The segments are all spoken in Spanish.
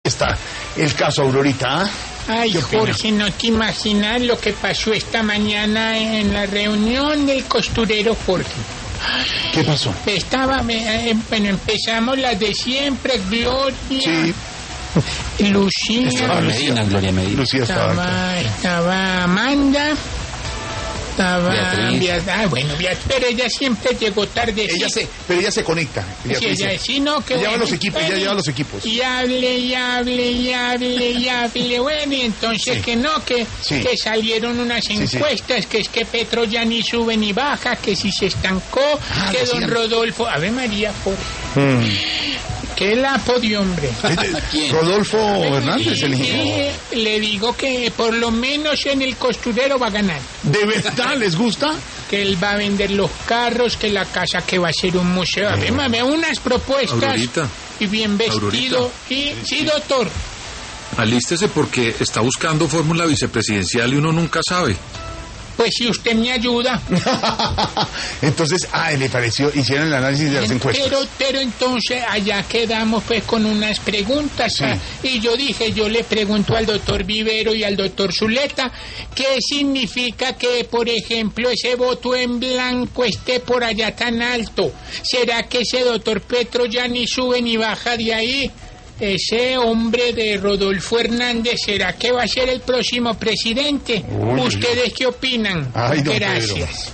está el caso Aurorita. ¿Ah? Ay, Jorge, no te imaginas lo que pasó esta mañana en la reunión del costurero, Jorge. ¿Qué pasó? Empezamos las de siempre, Gloria. Sí. Lucía. Estaba Medina, Gloria Medina. Lucía estaba Amanda. Estaba Beatriz. Pero ella siempre llegó tarde. Pero ella se conecta. Ella lleva los equipos, ella lleva los equipos. Y hable. Bueno, y entonces Sí. que salieron unas encuestas, que es que Petro ya ni sube ni baja, que si se estancó, que don Rodolfo... Ave María, ¿qué lapo de hombre? Rodolfo Hernández, el ingeniero. Le digo que por lo menos en el costurero va a ganar. ¿De verdad les gusta? Que él va a vender los carros, que la casa que va a ser un museo. Ve unas propuestas. Aurorita. Y bien vestido. Sí, doctor. Alístese porque está buscando fórmula vicepresidencial y uno nunca sabe. Pues si usted me ayuda. Entonces, le pareció, hicieron el análisis de las encuestas. Pero entonces allá quedamos pues con unas preguntas. Sí. Y yo le pregunto al doctor Vivero y al doctor Zuleta, ¿qué significa que, por ejemplo, ese voto en blanco esté por allá tan alto? ¿Será que ese doctor Petro ya ni sube ni baja de ahí? Ese hombre de Rodolfo Hernández, ¿será que va a ser el próximo presidente? ¿Ustedes qué opinan? Ay, don Gracias.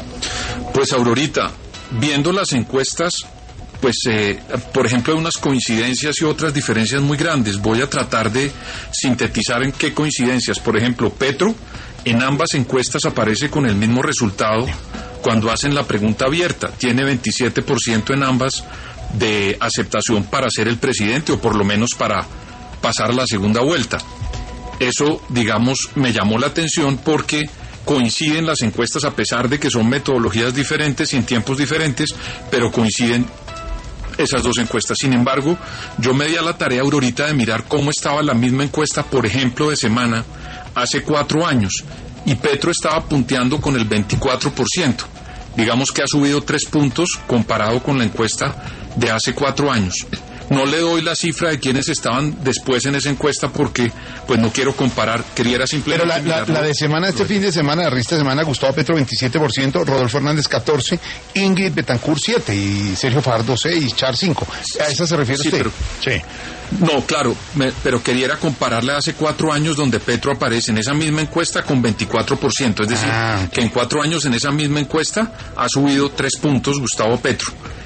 Pues Aurorita, viendo las encuestas, pues por ejemplo hay unas coincidencias y otras diferencias muy grandes. Voy a tratar de sintetizar en qué coincidencias. Por ejemplo, Petro en ambas encuestas aparece con el mismo resultado cuando hacen la pregunta abierta. Tiene 27% en ambas de aceptación para ser el presidente, o por lo menos para pasar la segunda vuelta. Eso, digamos, me llamó la atención porque coinciden las encuestas, a pesar de que son metodologías diferentes y en tiempos diferentes, pero coinciden esas dos encuestas. Sin embargo, yo me di a la tarea, Aurorita, de mirar cómo estaba la misma encuesta, por ejemplo, de Semana, hace 4 años, y Petro estaba punteando con el 24%. Digamos que ha subido 3 puntos comparado con la encuesta de hace 4 años. No le doy la cifra de quienes estaban después en esa encuesta porque pues no quiero comparar, quería simplemente... Pero la de Semana, este fin de semana, la revista de Semana, Gustavo Petro 27%, Rodolfo Hernández 14%, Ingrid Betancourt 7% y Sergio Fajardo 6% y Char 5%. ¿A esa se refiere usted? Sí. No, claro, pero quería compararle a hace 4 años donde Petro aparece en esa misma encuesta con 24%, es decir, que en 4 años en esa misma encuesta ha subido 3 puntos Gustavo Petro.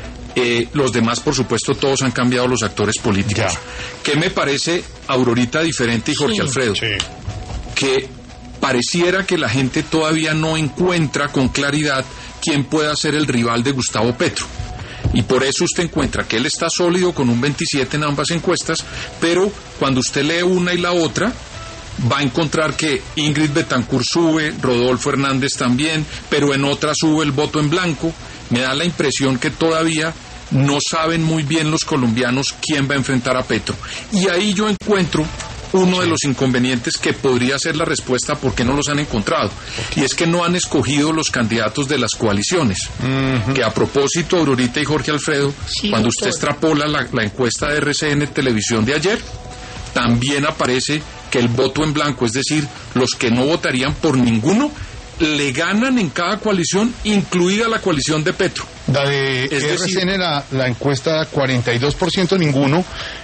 Los demás, por supuesto, todos han cambiado los actores políticos. ¿Qué me parece, Aurorita, diferente y Jorge Alfredo? Sí. Que pareciera que la gente todavía no encuentra con claridad quién pueda ser el rival de Gustavo Petro. Y por eso usted encuentra que él está sólido con un 27% en ambas encuestas, pero cuando usted lee una y la otra, va a encontrar que Ingrid Betancourt sube, Rodolfo Hernández también, pero en otra sube el voto en blanco. Me da la impresión que todavía no saben muy bien los colombianos quién va a enfrentar a Petro. Y ahí yo encuentro uno de los inconvenientes que podría ser la respuesta a por qué no los han encontrado. Y es que no han escogido los candidatos de las coaliciones. Que a propósito, Aurorita y Jorge Alfredo, cuando usted extrapola la encuesta de RCN Televisión de ayer, también aparece que el voto en blanco, es decir, los que no votarían por ninguno, le ganan en cada coalición, incluida la coalición de Petro. La de RCN, la encuesta 42% ninguno,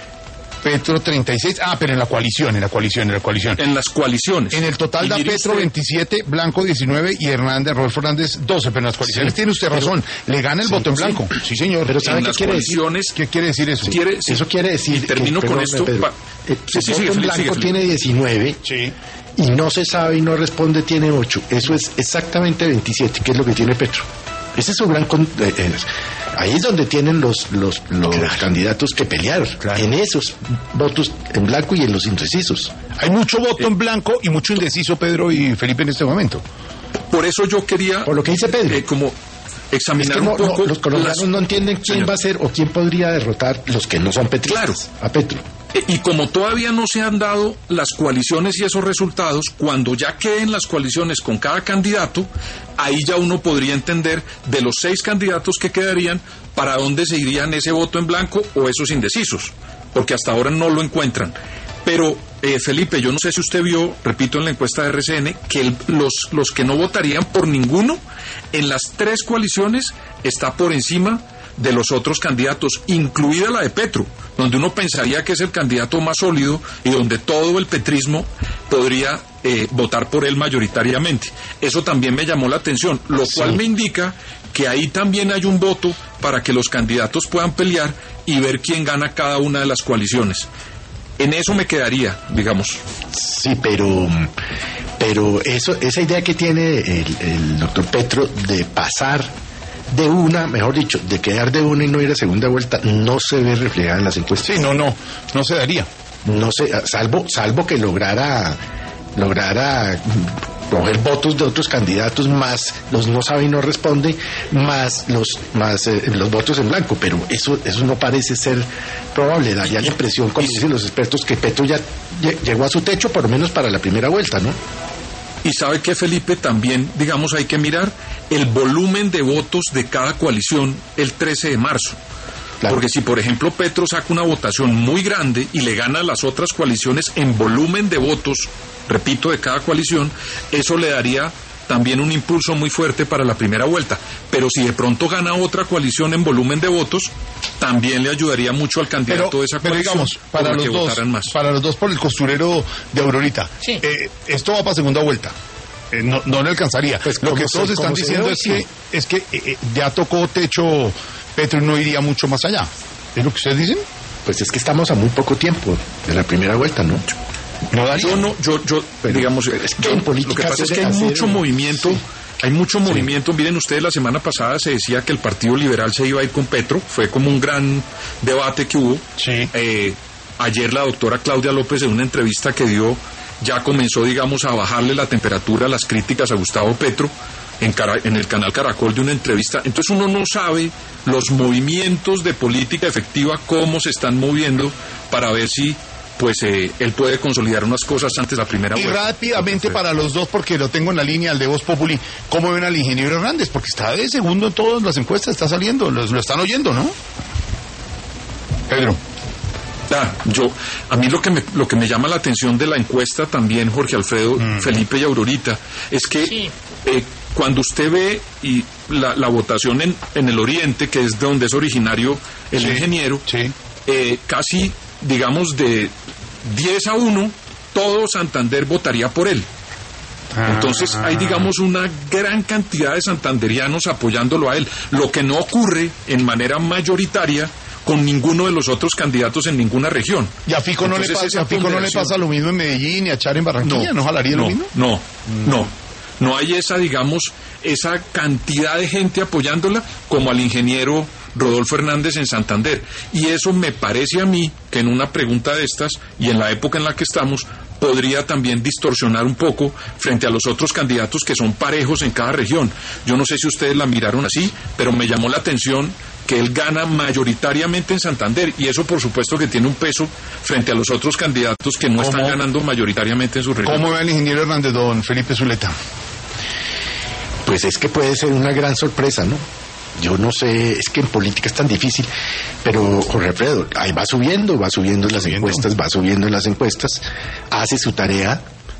Petro 36%, pero en la coalición. En las coaliciones. En el total da Petro 27%, Blanco 19% y Rodolfo Hernández 12%, pero en las coaliciones tiene usted razón, le gana el voto en blanco. Sí, señor. Pero ¿sabe qué quiere decir? ¿Qué quiere decir eso? Eso quiere decir... Y termino con esto. El voto en blanco tiene 19%. Sí. Y no se sabe y no responde, tiene 8%. Eso es exactamente 27%, que es lo que tiene Petro. Ese es su gran... ahí es donde tienen los candidatos que pelear. Claro. En esos votos en blanco y en los indecisos. Hay mucho voto en blanco y mucho indeciso, Pedro y Felipe, en este momento. Por eso yo quería... Por lo que dice Pedro. Como examinar un poco... los colombianos no entienden quién va a ser o quién podría derrotar los que no son petristas. Claro. A Petro. Y como todavía no se han dado las coaliciones y esos resultados, cuando ya queden las coaliciones con cada candidato, ahí ya uno podría entender de los 6 candidatos que quedarían, para dónde se irían ese voto en blanco o esos indecisos, porque hasta ahora no lo encuentran. Pero, Felipe, yo no sé si usted vio, repito, en la encuesta de RCN, que los que no votarían por ninguno, en las 3 coaliciones, está por encima de los otros candidatos, incluida la de Petro, donde uno pensaría que es el candidato más sólido y donde todo el petrismo podría votar por él mayoritariamente. Eso también me llamó la atención, lo cual me indica que ahí también hay un voto para que los candidatos puedan pelear y ver quién gana cada una de las coaliciones. En eso me quedaría, digamos. Sí, pero esa idea que tiene el doctor Petro de pasar de una, mejor dicho, de quedar de una y no ir a segunda vuelta, no se ve reflejada en las encuestas. Sí, no se daría. No sé, salvo que lograra coger votos de otros candidatos, más los no sabe y no responde, más los votos en blanco, pero eso no parece ser probable. Daría la impresión, como dicen los expertos, que Petro ya llegó a su techo, por lo menos para la primera vuelta, ¿no? Y sabe que, Felipe, también, digamos, hay que mirar el volumen de votos de cada coalición el 13 de marzo. Claro. Porque si, por ejemplo, Petro saca una votación muy grande y le gana a las otras coaliciones en volumen de votos, repito, de cada coalición, eso le daría también un impulso muy fuerte para la primera vuelta. Pero si de pronto gana otra coalición en volumen de votos, también le ayudaría mucho al candidato de esa coalición. Pero digamos, para los dos por el costurero de Aurorita, sí. Esto va para segunda vuelta. No le alcanzaría. Pues lo que todos están diciendo es que ya tocó techo Petro y no iría mucho más allá. ¿Es lo que ustedes dicen? Pues es que estamos a muy poco tiempo de la primera vuelta, ¿no? No daría. Pero, digamos, es que lo que pasa es que hay mucho movimiento. Sí. Hay mucho movimiento. Miren ustedes, la semana pasada se decía que el Partido Liberal se iba a ir con Petro. Fue como un gran debate que hubo. Sí. Ayer la doctora Claudia López, en una entrevista que dio, ya comenzó, digamos, a bajarle la temperatura a las críticas a Gustavo Petro en el canal Caracol, de una entrevista. Entonces uno no sabe los movimientos de política efectiva, cómo se están moviendo, para ver si él puede consolidar unas cosas antes de la primera vuelta. Y rápidamente para los dos, porque lo tengo en la línea, al de Voz Populi, ¿cómo ven al ingeniero Hernández? Porque está de segundo en todas las encuestas, está saliendo, lo están oyendo, ¿no? Pedro. A mí lo que me llama la atención de la encuesta también, Jorge Alfredo, Felipe y Aurorita, es que cuando usted ve la votación en el Oriente, que es de donde es originario el ingeniero, casi, digamos, de 10-1, todo Santander votaría por él. Entonces hay, digamos, una gran cantidad de santanderianos apoyándolo a él, lo que no ocurre en manera mayoritaria con ninguno de los otros candidatos en ninguna región. ¿Y a Fico no le pasa lo mismo en Medellín y a Char en Barranquilla? ¿No jalaría lo mismo? No hay esa, digamos, esa cantidad de gente apoyándola como al ingeniero Rodolfo Hernández en Santander. Y eso me parece a mí que en una pregunta de estas y en la época en la que estamos podría también distorsionar un poco frente a los otros candidatos que son parejos en cada región. Yo no sé si ustedes la miraron así, pero me llamó la atención que él gana mayoritariamente en Santander, y eso por supuesto que tiene un peso frente a los otros candidatos que no están ganando mayoritariamente en su región. ¿Cómo ve el ingeniero Hernández, don Felipe Zuleta? Pues es que puede ser una gran sorpresa, ¿no? Yo no sé, es que en política es tan difícil, pero Jorge Alfredo, ahí va subiendo en las encuestas, hace su tarea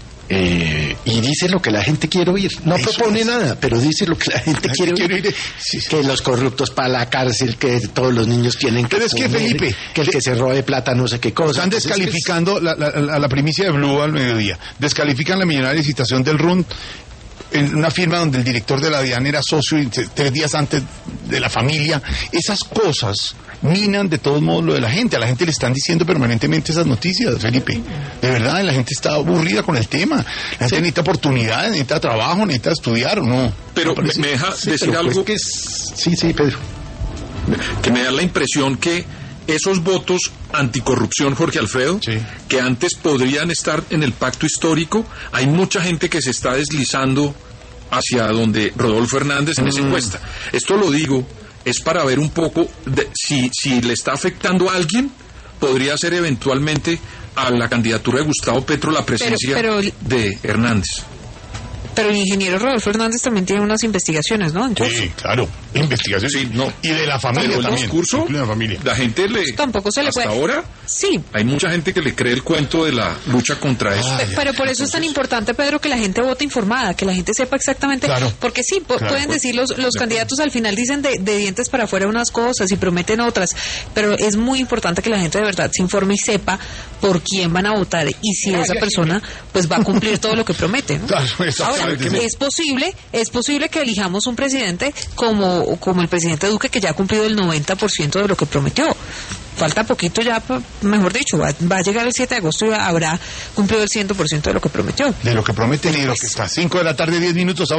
y dice lo que la gente quiere oír. No propone nada, pero dice lo que la gente quiere oír. Que los corruptos para la cárcel, que todos los niños tienen que comer, es que, Felipe, que el que se robe plata no sé qué cosa. Están descalificando la primicia de Blue al mediodía. Descalifican la millonaria licitación del RUN, en una firma donde el director de la DIAN era socio 3 días antes de la familia. Esas cosas minan de todos modos lo de la gente. A la gente le están diciendo permanentemente esas noticias, Felipe. De verdad, la gente está aburrida con el tema. La gente necesita oportunidades, necesita trabajo, necesita estudiar, ¿o no? Pero me deja decir algo. Sí, Pedro. Que me da la impresión que esos votos anticorrupción, Jorge Alfredo, que antes podrían estar en el pacto histórico, hay mucha gente que se está deslizando hacia donde Rodolfo Hernández en esa encuesta. Esto lo digo, es para ver un poco si le está afectando a alguien, podría ser eventualmente a la candidatura de Gustavo Petro la presencia de Hernández. Pero el ingeniero Rodolfo Hernández también tiene unas investigaciones, ¿no? En curso. Sí, claro, investigación. Sí, no. Y de la familia Pero el también. discurso, de la familia. la gente le... Tampoco se le hasta puede... ahora, sí. hay mucha gente que le cree el cuento de la lucha contra eso. Pero por eso es tan importante, Pedro, que la gente vote informada, que la gente sepa exactamente, Claro. porque sí, Claro, pueden decir los candidatos al final dicen de dientes para afuera unas cosas y prometen otras, pero es muy importante que la gente de verdad se informe y sepa por quién van a votar y si esa persona pues va a cumplir todo lo que promete, ¿no? Claro, Ahora, exactamente. es posible que elijamos un presidente como el presidente Duque, que ya ha cumplido el 90% de lo que prometió. Falta poquito ya, mejor dicho, va a llegar el 7 de agosto y habrá cumplido el 100% de lo que prometió. De lo que prometen y de lo que está. 5 de la tarde, 10 minutos.